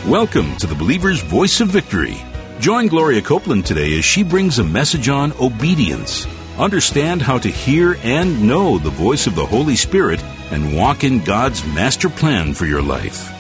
Welcome to the Believer's Voice of Victory. Join Gloria Copeland today as she brings a message on obedience. Understand how to hear and know the voice of the Holy Spirit and walk in God's master plan for your life.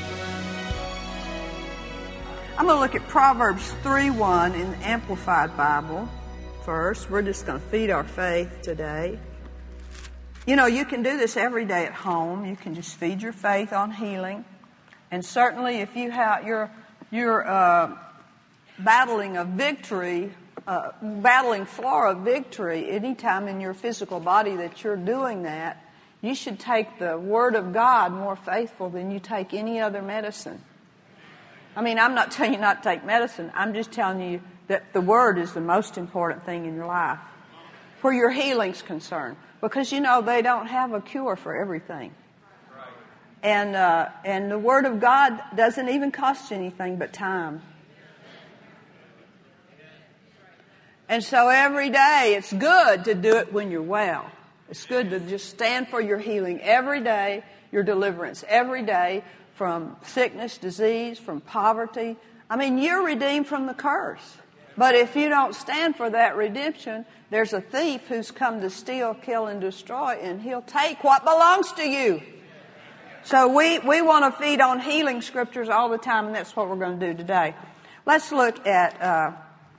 I'm going to look at Proverbs 3:1 in the Amplified Bible first. We're just going to feed our faith today. You know, you can do this every day at home. You can just feed your faith on healing. And certainly if you have, you're battling a victory, battling for a victory, anytime in your physical body that you're doing that, you should take the Word of God more faithful than you take any other medicine. I mean, I'm not telling you not to take medicine. I'm just telling you that the Word is the most important thing in your life, where your healing's concerned. Because, you know, they don't have a cure for everything. And the Word of God doesn't even cost you anything but time. And so every day, it's good to do it when you're well. It's good to just stand for your healing every day, your deliverance every day from sickness, disease, from poverty. I mean, you're redeemed from the curse. But if you don't stand for that redemption, there's a thief who's come to steal, kill, and destroy, and he'll take what belongs to you. So we want to feed on healing scriptures all the time, and that's what we're going to do today. Let's look at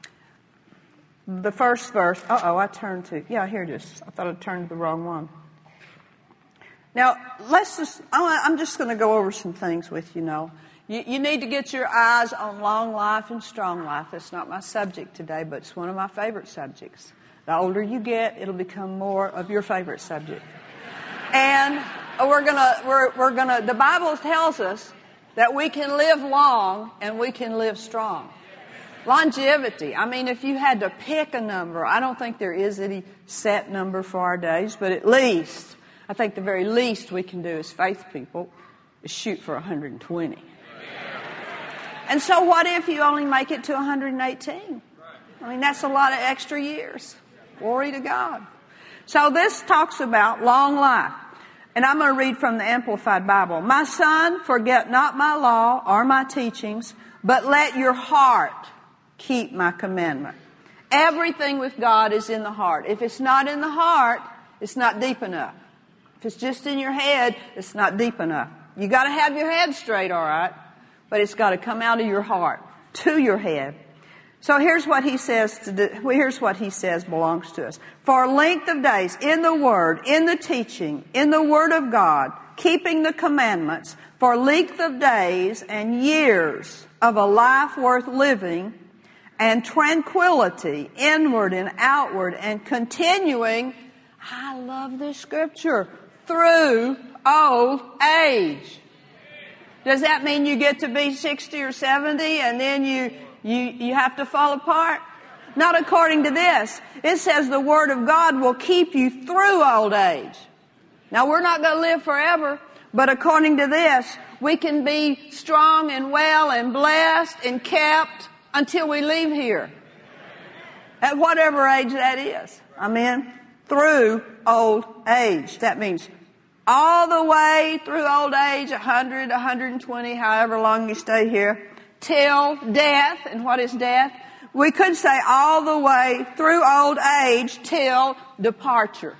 the first verse. Here it is. I thought I turned to the wrong one. Now, I'm just going to go over some things with you now. You need to get your eyes on long life and strong life. That's not my subject today, but it's one of my favorite subjects. The older you get, it'll become more of your favorite subject. And the Bible tells us that we can live long and we can live strong. Longevity. I mean, if you had to pick a number, I don't think there is any set number for our days, but at least, I think the very least we can do as faith people is shoot for 120. And so what if you only make it to 118? I mean, that's a lot of extra years. Glory to God. So this talks about long life. And I'm going to read from the Amplified Bible. My son, forget not my law or my teachings, but let your heart keep my commandment. Everything with God is in the heart. If it's not in the heart, it's not deep enough. If it's just in your head, it's not deep enough. You got to have your head straight, all right? But it's got to come out of your heart to your head. So here's what he says here's what he says belongs to us. For length of days in the Word, in the teaching, in the Word of God, keeping the commandments, for length of days and years of a life worth living, and tranquility, inward and outward, and continuing, I love this scripture, through old age. Does that mean you get to be 60 or 70 and then you have to fall apart? Not according to this. It says the Word of God will keep you through old age. Now, we're not going to live forever, but according to this, we can be strong and well and blessed and kept until we leave here. At whatever age that is. Amen. Through old age. That means all the way through old age, 100, 120, however long you stay here, till death. And what is death? We could say all the way through old age till departure.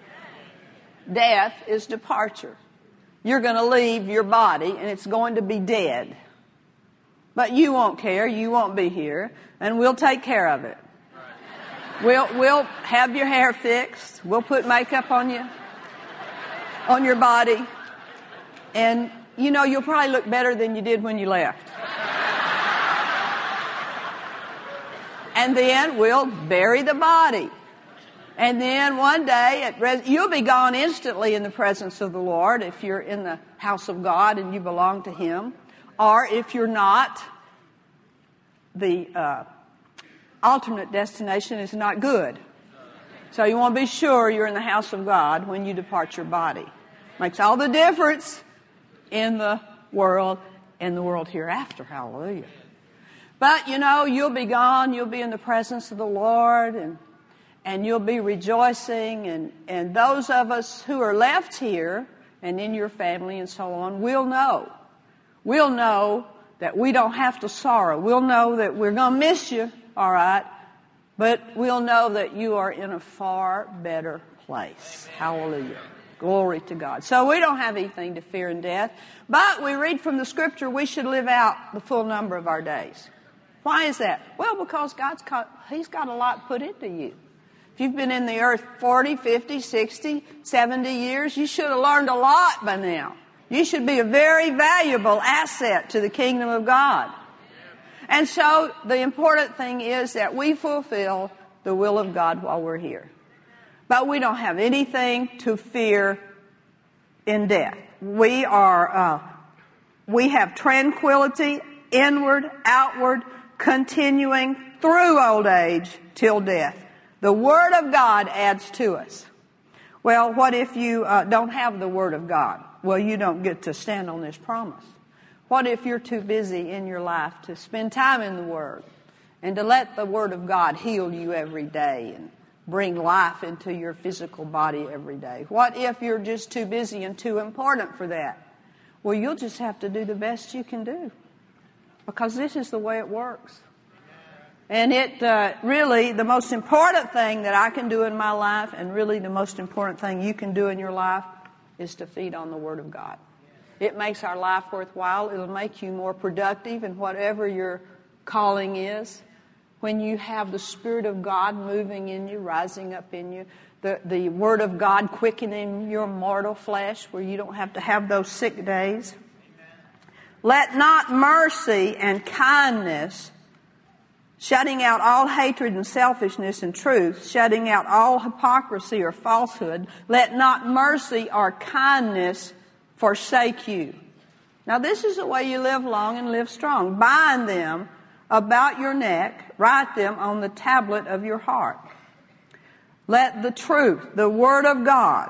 Death is departure. You're going to leave your body and it's going to be dead. But you won't care. You won't be here. And we'll take care of it. We'll have your hair fixed. We'll put makeup on you, on your body. And, you know, you'll probably look better than you did when you left. And then we'll bury the body. And then one day, you'll be gone instantly in the presence of the Lord if you're in the house of God and you belong to Him. Or if you're not, the alternate destination is not good. So you want to be sure you're in the house of God when you depart your body. Makes all the difference in the world and the world hereafter. Hallelujah. But, you know, you'll be gone. You'll be in the presence of the Lord and you'll be rejoicing. And those of us who are left here and in your family and so on will know. We'll know that we don't have to sorrow. We'll know that we're going to miss you, all right, but we'll know that you are in a far better place. Hallelujah. Glory to God. So we don't have anything to fear in death, but we read from the Scripture we should live out the full number of our days. Why is that? Well, because He's got a lot put into you. If you've been in the earth 40, 50, 60, 70 years, you should have learned a lot by now. You should be a very valuable asset to the kingdom of God. And so the important thing is that we fulfill the will of God while we're here. But we don't have anything to fear in death. We have tranquility, inward, outward, continuing through old age till death. The Word of God adds to us. Well, what if you don't have the Word of God? Well, you don't get to stand on this promise. What if you're too busy in your life to spend time in the Word and to let the Word of God heal you every day and bring life into your physical body every day? What if you're just too busy and too important for that? Well, you'll just have to do the best you can do, because this is the way it works. And it really, the most important thing that I can do in my life, and really the most important thing you can do in your life, is to feed on the Word of God. It makes our life worthwhile. It'll make you more productive in whatever your calling is. When you have the Spirit of God moving in you, rising up in you, the Word of God quickening your mortal flesh where you don't have to have those sick days. Let not mercy and kindness, shutting out all hatred and selfishness and truth, shutting out all hypocrisy or falsehood, let not mercy or kindness forsake you. Now this is the way you live long and live strong. Bind them about your neck, write them on the tablet of your heart. Let the truth, the Word of God,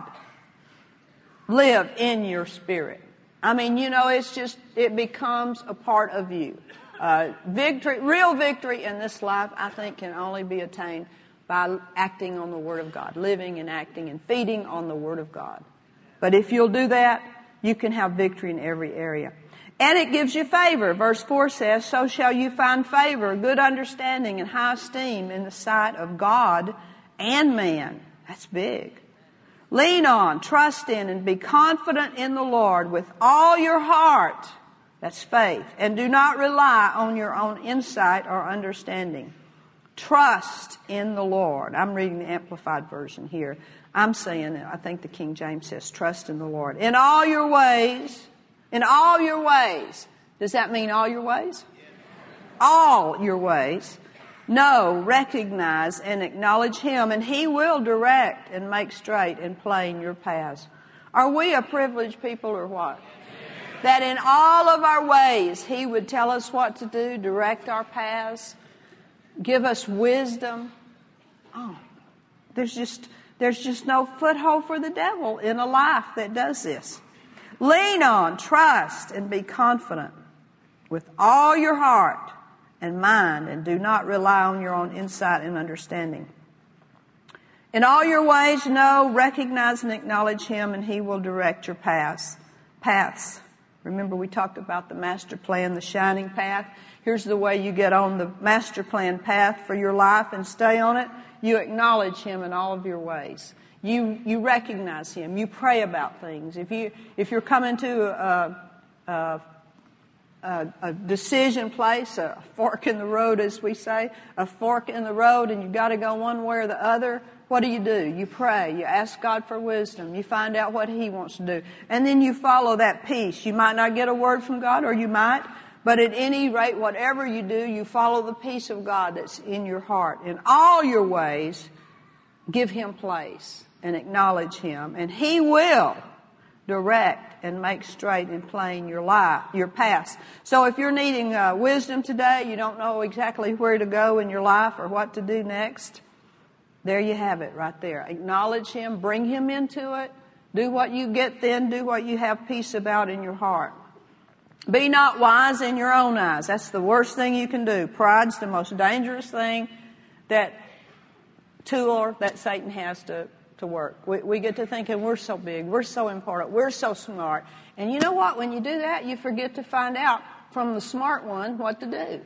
live in your spirit. I mean, it becomes a part of you. Victory, real victory in this life, I think, can only be attained by acting on the Word of God, living and acting and feeding on the Word of God. But if you'll do that, you can have victory in every area. And it gives you favor. Verse 4 says, so shall you find favor, good understanding, and high esteem in the sight of God and man. That's big. Lean on, trust in, and be confident in the Lord with all your heart. That's faith. And do not rely on your own insight or understanding. Trust in the Lord. I'm reading the Amplified Version here. I'm saying, I think the King James says, trust in the Lord. In all your ways. In all your ways. Does that mean all your ways? All your ways. Know, recognize, and acknowledge Him, and He will direct and make straight and plain your paths. Are we a privileged people or what? That in all of our ways, He would tell us what to do, direct our paths, give us wisdom. Oh, there's just no foothold for the devil in a life that does this. Lean on, trust, and be confident with all your heart and mind, and do not rely on your own insight and understanding. In all your ways, know, recognize, and acknowledge Him, and He will direct your paths. Remember, we talked about the master plan, the shining path. Here's the way you get on the master plan path for your life and stay on it. You acknowledge Him in all of your ways. You recognize Him. You pray about things. If you're coming to a decision place, a fork in the road, as we say, a fork in the road, and you've got to go one way or the other, what do? You pray. You ask God for wisdom. You find out what He wants to do. And then you follow that peace. You might not get a word from God, or you might, but at any rate, whatever you do, you follow the peace of God that's in your heart. In all your ways, give Him place and acknowledge Him, and He will direct and make straight and plain your life, your paths. So if you're needing wisdom today, you don't know exactly where to go in your life or what to do next, there you have it right there. Acknowledge Him, bring Him into it, do what you get then, do what you have peace about in your heart. Be not wise in your own eyes. That's the worst thing you can do. Pride's the most dangerous thing, tool that Satan has to work. We get to thinking we're so big, we're so important, we're so smart. And you know what? When you do that, you forget to find out from the smart one what to do.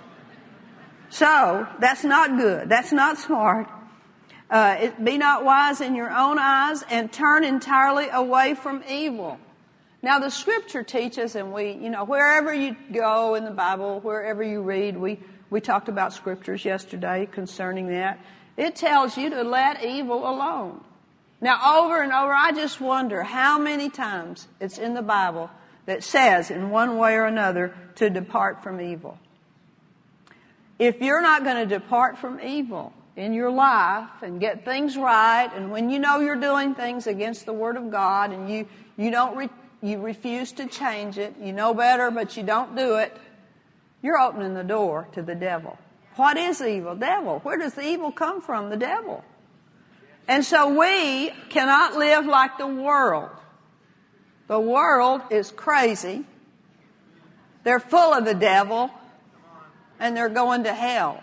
So, that's not good. That's not smart. Be not wise in your own eyes, and turn entirely away from evil. Now, the Scripture teaches, and wherever you go in the Bible, wherever you read, we talked about Scriptures yesterday concerning that. It tells you to let evil alone. Now, over and over, I just wonder how many times it's in the Bible that says, in one way or another, to depart from evil. If you're not going to depart from evil in your life and get things right, and when you know you're doing things against the Word of God and you refuse to change it, you know better but you don't do it, you're opening the door to the devil. What is evil? Devil. Where does the evil come from? The devil. And so we cannot live like the world. The world is crazy. They're full of the devil, and they're going to hell.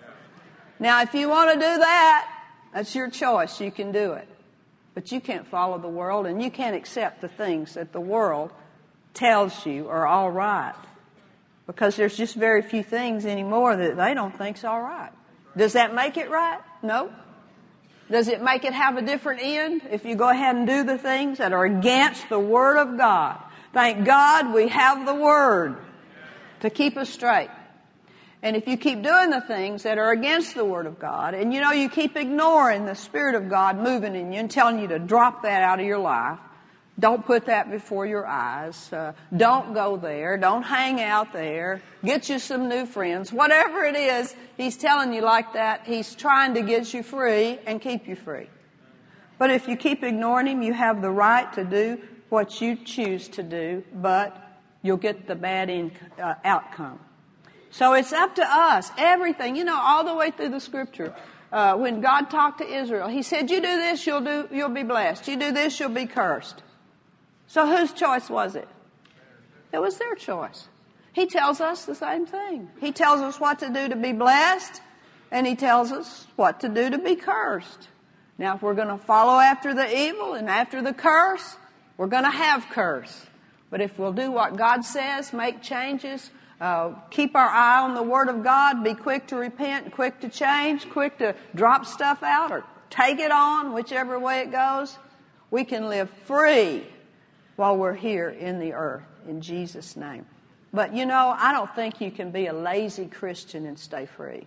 Now, if you want to do that, that's your choice. You can do it. But you can't follow the world, and you can't accept the things that the world tells you are all right. Because there's just very few things anymore that they don't think's all right. Does that make it right? No. Does it make it have a different end if you go ahead and do the things that are against the Word of God? Thank God we have the Word to keep us straight. And if you keep doing the things that are against the Word of God, and you keep ignoring the Spirit of God moving in you and telling you to drop that out of your life, don't put that before your eyes. Don't go there. Don't hang out there. Get you some new friends. Whatever it is, He's telling you like that. He's trying to get you free and keep you free. But if you keep ignoring Him, you have the right to do what you choose to do, but you'll get the bad outcome. So it's up to us. Everything, all the way through the Scripture. When God talked to Israel, He said, you do this, you'll be blessed. You do this, you'll be cursed. So whose choice was it? It was their choice. He tells us the same thing. He tells us what to do to be blessed, and He tells us what to do to be cursed. Now, if we're going to follow after the evil and after the curse, we're going to have curse. But if we'll do what God says, make changes, keep our eye on the Word of God, be quick to repent, quick to change, quick to drop stuff out or take it on, whichever way it goes, we can live free while we're here in the earth, in Jesus' name. But I don't think you can be a lazy Christian and stay free.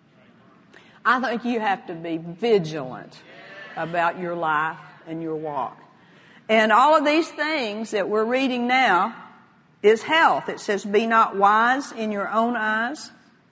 I think you have to be vigilant about your life and your walk. And all of these things that we're reading now is health. It says, be not wise in your own eyes.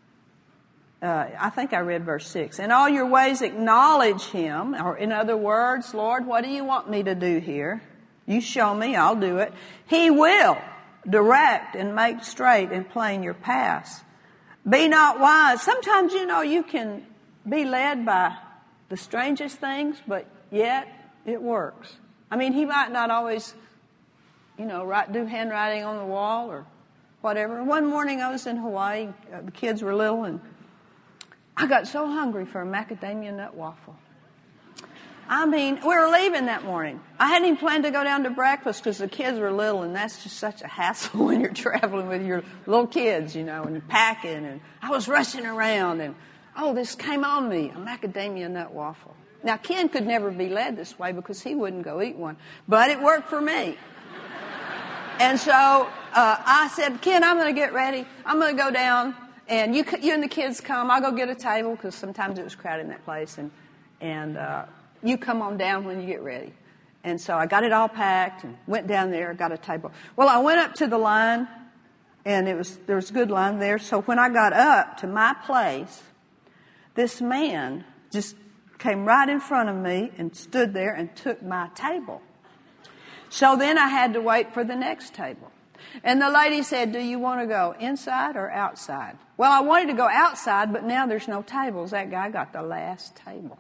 I think I read verse 6. In all your ways acknowledge Him, or in other words, Lord, what do you want me to do here? You show me, I'll do it. He will direct and make straight and plain your paths. Be not wise. Sometimes, you can be led by the strangest things, but yet it works. I mean, He might not always, do handwriting on the wall or whatever. One morning I was in Hawaii. The kids were little, and I got so hungry for a macadamia nut waffle. I mean, we were leaving that morning. I hadn't even planned to go down to breakfast because the kids were little, and that's just such a hassle when you're traveling with your little kids, and you're packing. And I was rushing around, and this came on me, a macadamia nut waffle. Now, Ken could never be led this way because he wouldn't go eat one, but it worked for me. And so I said, Ken, I'm going to get ready. I'm going to go down, and you and the kids come. I'll go get a table because sometimes it was crowded in that place, and you come on down when you get ready. And so I got it all packed and went down there, got a table. Well, I went up to the line, and there was a good line there. So when I got up to my place, this man just came right in front of me and stood there and took my table. So then I had to wait for the next table. And the lady said, do you want to go inside or outside? Well, I wanted to go outside, but now there's no tables. That guy got the last table.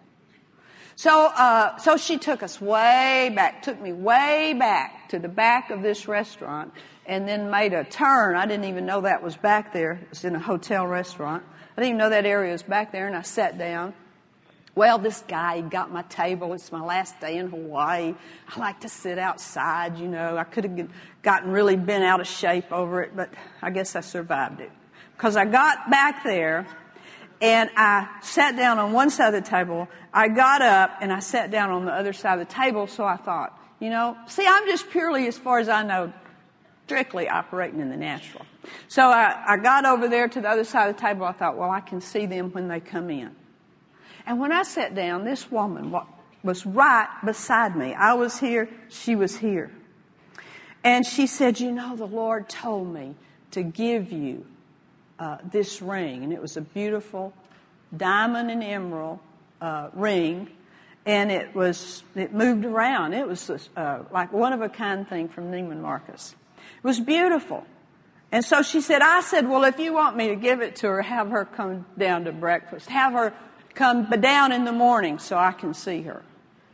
So she took us took me way back to the back of this restaurant and then made a turn. I didn't even know that was back there. It was in a hotel restaurant. I didn't even know that area was back there, and I sat down. Well, this guy, he got my table. It's my last day in Hawaii. I like to sit outside, you know. I could have gotten really bent out of shape over it, but I guess I survived it. Because I got back there, and I sat down on one side of the table. I got up, and I sat down on the other side of the table, so I thought, you know, see, I'm just purely, as far as I know, strictly operating in the natural. So I got over there to the other side of the table. I thought, well, I can see them when they come in. And when I sat down, this woman was right beside me. I was here, she was here. And she said, you know, the Lord told me to give you this ring. And it was a beautiful diamond and emerald ring. And it moved around. It was like one-of-a-kind thing from Neiman Marcus. It was beautiful. And so she said, I said, well, if you want me to give it to her, have her come down to breakfast. Have her come down in the morning so I can see her.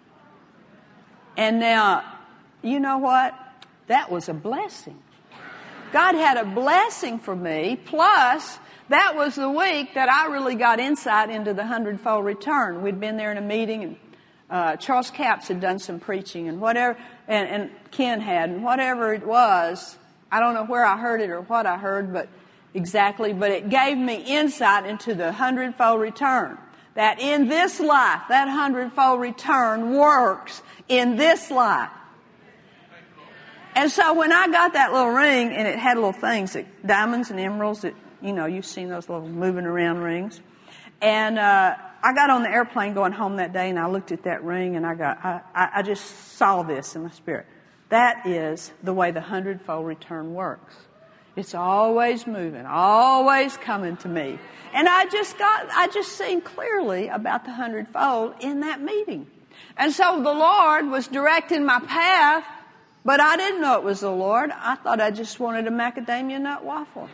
And now, you know what? That was a blessing. God had a blessing for me, plus that was the week that I really got insight into the 100-fold return. We'd been there in a meeting, and Charles Capps had done some preaching, and whatever, and Ken had, and whatever it was, I don't know where I heard it or what I heard, but it gave me insight into the 100-fold return. That in this life, that 100-fold return works in this life. And so when I got that little ring, and it had little things, diamonds and emeralds, that, you know, you've seen those little moving around rings. And I got on the airplane going home that day, and I looked at that ring, and I just saw this in my spirit. That is the way the 100-fold return works. It's always moving, always coming to me. And I just seen clearly about the 100-fold in that meeting. And so the Lord was directing my path, but I didn't know it was the Lord. I thought I just wanted a macadamia nut waffle.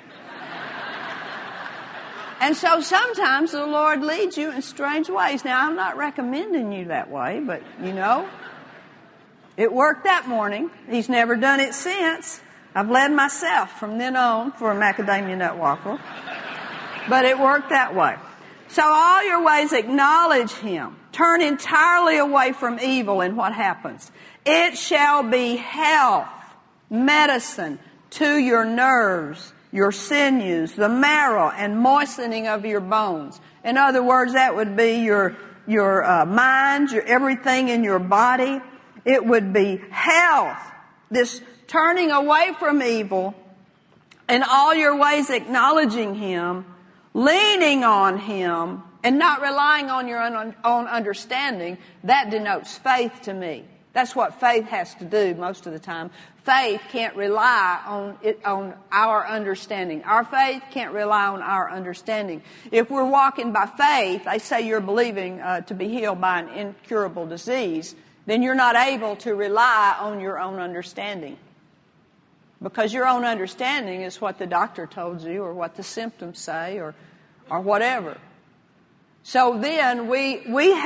And so sometimes the Lord leads you in strange ways. Now, I'm not recommending you that way, but, you know, it worked that morning. He's never done it since. I've led myself from then on for a macadamia nut waffle. But it worked that way. So all your ways acknowledge Him. Turn entirely away from evil, and what happens? It shall be health, medicine to your nerves, your sinews, the marrow, and moistening of your bones. In other words, that would be your mind, your everything in your body. It would be health, this turning away from evil, in all your ways acknowledging Him, leaning on Him, and not relying on your own understanding. That denotes faith to me. That's what faith has to do most of the time. Faith can't rely on our understanding. Our faith can't rely on our understanding. If we're walking by faith, they say you're believing to be healed by an incurable disease, then you're not able to rely on your own understanding. Because your own understanding is what the doctor told you, or what the symptoms say, or whatever. So then we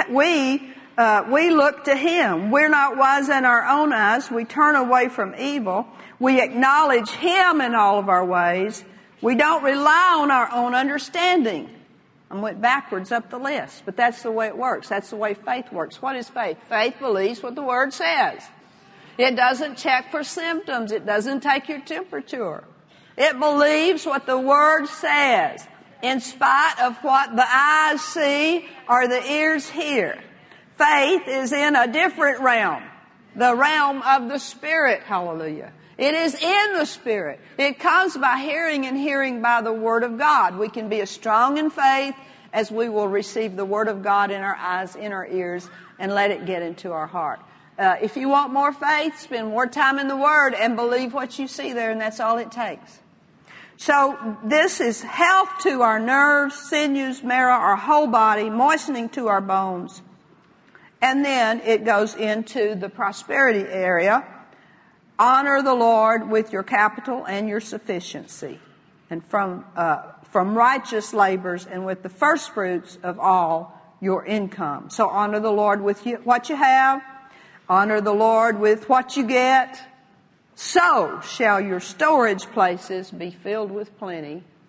look to Him. We're not wise in our own eyes. We turn away from evil. We acknowledge Him in all of our ways. We don't rely on our own understanding. I went backwards up the list, but that's the way it works. That's the way faith works. What is faith? Faith believes what the Word says. It doesn't check for symptoms. It doesn't take your temperature. It believes what the Word says, in spite of what the eyes see or the ears hear. Faith is in a different realm, the realm of the Spirit. Hallelujah. It is in the Spirit. It comes by hearing, and hearing by the Word of God. We can be as strong in faith as we will receive the Word of God in our eyes, in our ears, and let it get into our heart. If you want more faith, spend more time in the Word and believe what you see there, and that's all it takes. So this is health to our nerves, sinews, marrow, our whole body, moistening to our bones. And then it goes into the prosperity area. Honor the Lord with your capital and your sufficiency, and from righteous labors, and with the first fruits of all your income. So honor the Lord with what you have. Honor the Lord with what you get. So shall your storage places be filled with plenty,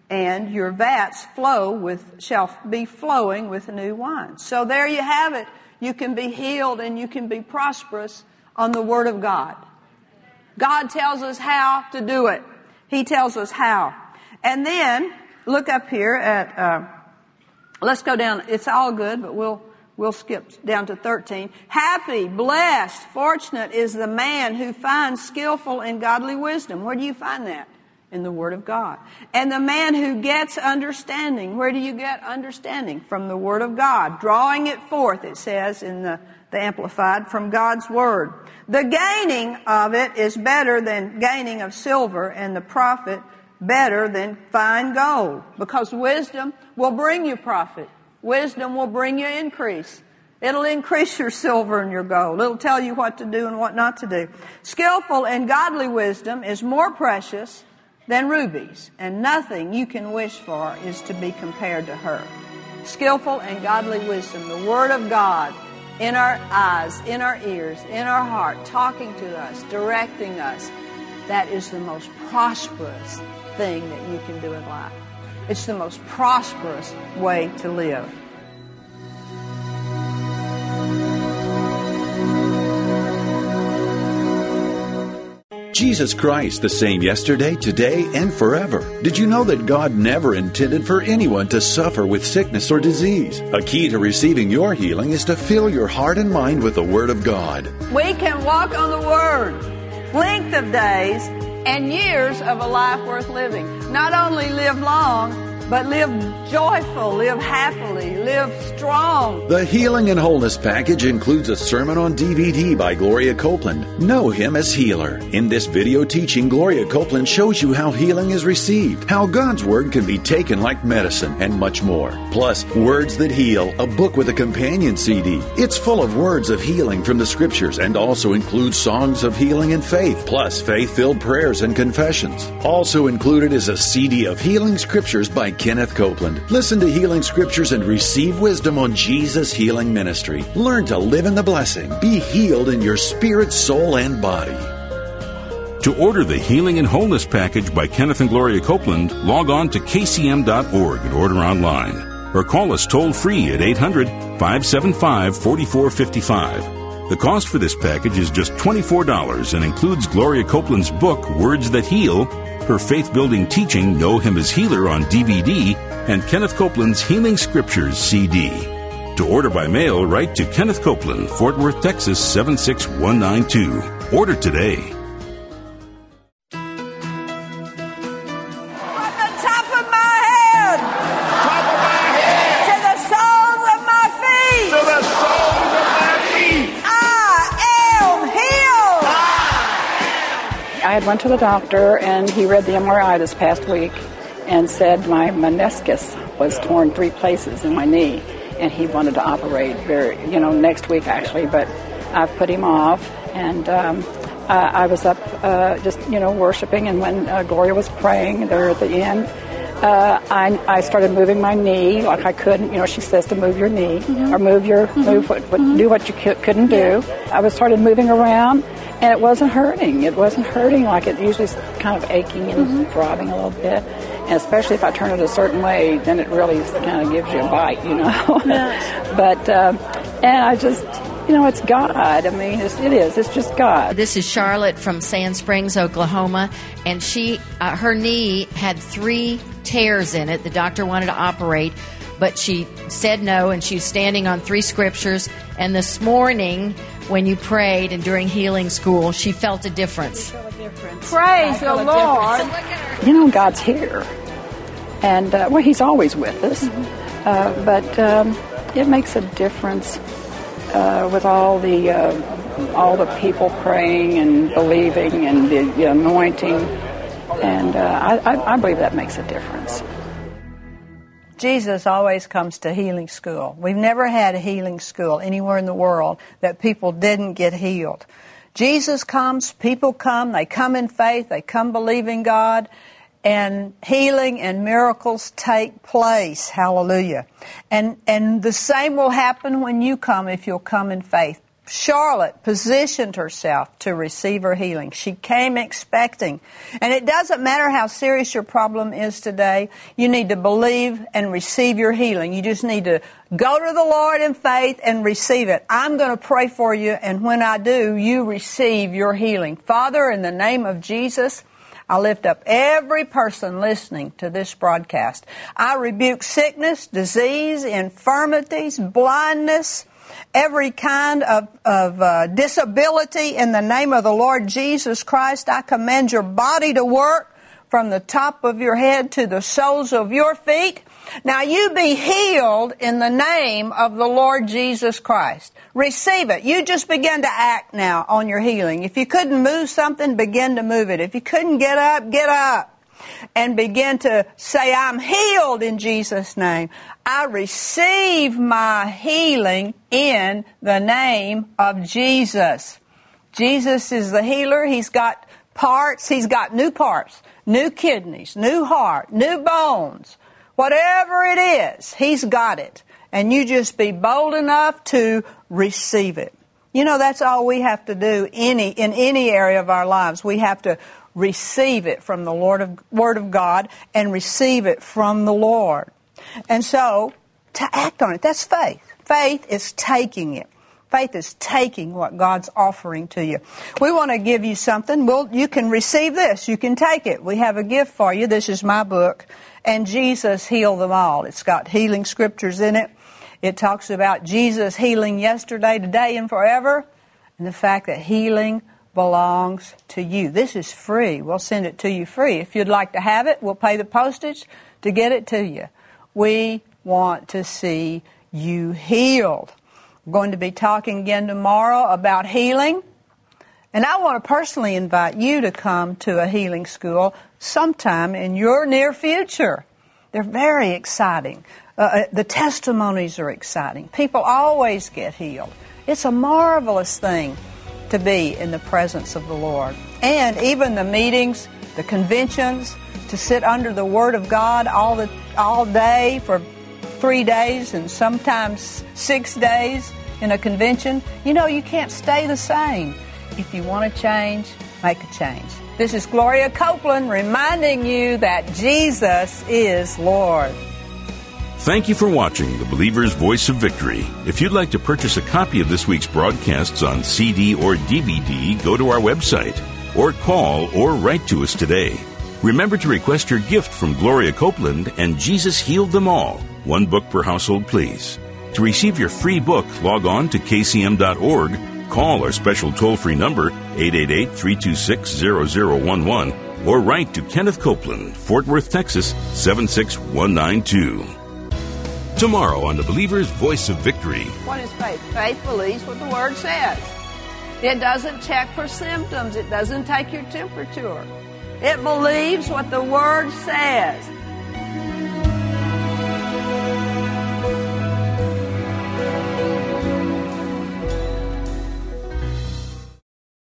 and your vats shall be flowing with new wine. So there you have it. You can be healed and you can be prosperous on the Word of God. God tells us how to do it. He tells us how. And then, look up here at, let's go down. It's all good, but we'll skip down to 13. Happy, blessed, fortunate is the man who finds skillful and godly wisdom. Where do you find that? In the Word of God. And the man who gets understanding. Where do you get understanding? From the Word of God. Drawing it forth, it says in the Amplified, from God's Word. The gaining of it is better than gaining of silver, and the profit better than fine gold. Because wisdom will bring you profit. Wisdom will bring you increase. It'll increase your silver and your gold. It'll tell you what to do and what not to do. Skillful and godly wisdom is more precious than rubies, and nothing you can wish for is to be compared to her. Skillful and godly wisdom, the Word of God, in our eyes, in our ears, in our heart, talking to us, directing us. That is the most prosperous thing that you can do in life. It's the most prosperous way to live. Jesus Christ, the same yesterday, today, and forever. Did you know that God never intended for anyone to suffer with sickness or disease? A key to receiving your healing is to fill your heart and mind with the Word of God. We can walk on the Word. Length of days and years of a life worth living. Not only live long, but live joyful, live happily, live strong. The Healing and Wholeness package includes a sermon on DVD by Gloria Copeland. Know Him as Healer. In this video teaching, Gloria Copeland shows you how healing is received, how God's Word can be taken like medicine, and much more. Plus, Words That Heal, a book with a companion CD. It's full of words of healing from the Scriptures and also includes songs of healing and faith, plus faith-filled prayers and confessions. Also included is a CD of Healing Scriptures by Kenneth Copeland. Listen to Healing Scriptures and receive wisdom on Jesus' healing ministry. Learn to live in the blessing. Be healed in your spirit, soul, and body. To order the Healing and Wholeness package by Kenneth and Gloria Copeland, log on to kcm.org and order online. Or call us toll-free at 800-575-4455. The cost for this package is just $24 and includes Gloria Copeland's book, Words That Heal, her faith-building teaching, Know Him as Healer on DVD, and Kenneth Copeland's Healing Scriptures CD. To order by mail, write to Kenneth Copeland, Fort Worth, Texas 76192. Order today. From the top of my head, to the soles of my feet, I am healed. I had went to the doctor, and he read the MRI this past week and said my meniscus was torn 3 places in my knee, and he wanted to operate next week actually, but I've put him off, and I was up worshiping, and when Gloria was praying there at the end, I started moving my knee like I couldn't. She says to move your knee, or do what you couldn't do. I started moving around, and it wasn't hurting. It wasn't hurting like it usually is, kind of aching and throbbing a little bit. And especially if I turn it a certain way, then it really kind of gives you a bite, Yes. But, and I just, it's God. I mean, it is. It's just God. This is Charlotte from Sand Springs, Oklahoma, and her knee had 3 tears in it. The doctor wanted to operate, but she said no, and she was standing on 3 scriptures. And this morning, when you prayed and during healing school, she felt a difference. Praise the Lord. God's here. And, He's always with us. But it makes a difference with all the people praying and believing and the anointing. And I believe that makes a difference. Jesus always comes to healing school. We've never had a healing school anywhere in the world that people didn't get healed. Jesus comes, people come, they come in faith, they come believing God, and healing and miracles take place. Hallelujah. And the same will happen when you come, if you'll come in faith. Charlotte positioned herself to receive her healing. She came expecting. And it doesn't matter how serious your problem is today. You need to believe and receive your healing. You just need to go to the Lord in faith and receive it. I'm going to pray for you, and when I do, you receive your healing. Father, in the name of Jesus, I lift up every person listening to this broadcast. I rebuke sickness, disease, infirmities, blindness, every kind of disability in the name of the Lord Jesus Christ. I command your body to work from the top of your head to the soles of your feet. Now you be healed in the name of the Lord Jesus Christ. Receive it. You just begin to act now on your healing. If you couldn't move something, begin to move it. If you couldn't get up. And begin to say, I'm healed in Jesus' name. I receive my healing in the name of Jesus. Jesus is the healer. He's got parts. He's got new parts, new kidneys, new heart, new bones. Whatever it is, He's got it. And you just be bold enough to receive it. You know, that's all we have to do in any area of our lives. We have to receive it from the Word of God and receive it from the Lord. And so, to act on it, that's faith. Faith is taking it. Faith is taking what God's offering to you. We want to give you something. You can receive this. You can take it. We have a gift for you. This is my book, And Jesus Healed Them All. It's got healing scriptures in it. It talks about Jesus healing yesterday, today, and forever, and the fact that healing belongs to you. This is free. We'll send it to you free. If you'd like to have it, we'll pay the postage to get it to you. We want to see you healed. We're going to be talking again tomorrow about healing. And I want to personally invite you to come to a healing school sometime in your near future. They're very exciting. The testimonies are exciting. People always get healed. It's a marvelous thing to be in the presence of the Lord. And even the meetings, the conventions, to sit under the Word of God all day for 3 days and sometimes 6 days in a convention. You know, you can't stay the same. If you want to change, make a change. This is Gloria Copeland reminding you that Jesus is Lord. Thank you for watching The Believer's Voice of Victory. If you'd like to purchase a copy of this week's broadcasts on CD or DVD, go to our website or call or write to us today. Remember to request your gift from Gloria Copeland and Jesus Healed Them All. One book per household, please. To receive your free book, log on to kcm.org, call our special toll-free number 888-326-0011, or write to Kenneth Copeland, Fort Worth, Texas 76192. Tomorrow on The Believer's Voice of Victory. What is faith? Faith believes what the Word says. It doesn't check for symptoms. It doesn't take your temperature. It believes what the Word says.